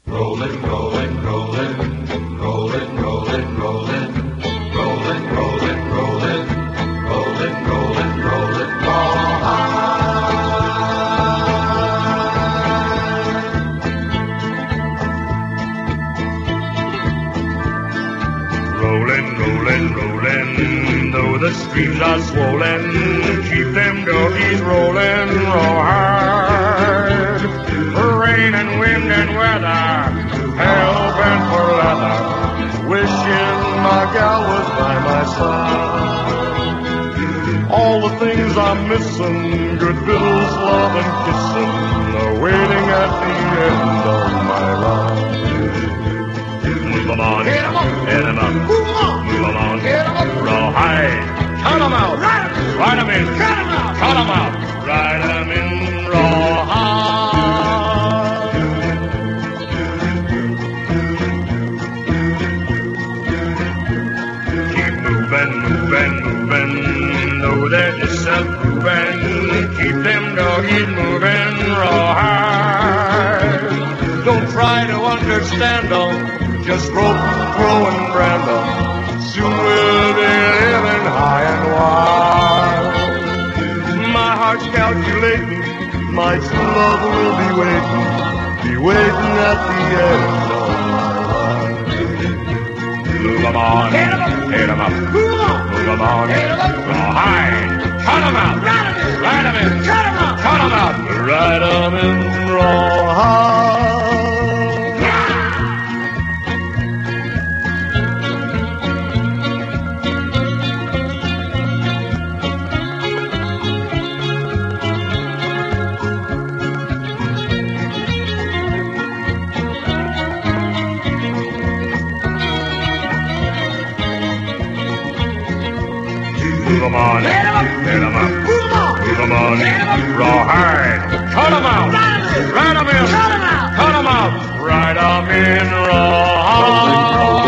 Rollin', rollin', rollin', rollin', rollin', rollin', rollin', rollin', rollin', rollin', rollin', rollin', Rollin', rollin', rollin', though the streams are swollen, keep them doggies rollin' real hard. Rain and wind and weather, hell bent for leather, wishing my gal was by my side. All the things I'm missing, good fiddles, love and kissing, are waiting at the end of my ride. Move 'em on, hit 'em up, move 'em on, hit 'em up, rawhide, cut 'em out, ride 'em in, cut 'em out, ride 'em in, rawhide. Keep moving, though they're disapproving, keep them doggies moving rawhide. Don't try to understand them, just rope, throw, and brand them. Soon we'll be living high and wide. My heart's calculating, my true love will be waiting at the end of my life. Move 'em on, hit 'em up, move 'em on, rawhide, cut 'em out, ride 'em in, cut 'em out, ride 'em in, rawhide. Move 'em on, hit 'em up, move 'em on, rawhide, cut 'em out, ride 'em in, cut 'em out, ride 'em in, rawhide.